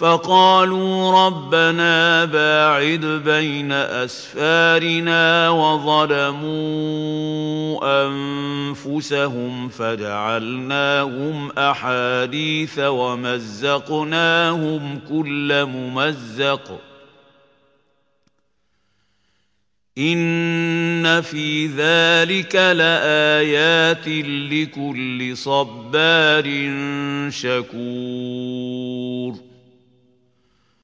فقالوا ربنا باعد بين أسفارنا وظلموا أنفسهم فجعلناهم أحاديث ومزقناهم كل ممزق إن في ذلك لآيات لكل صبار شكور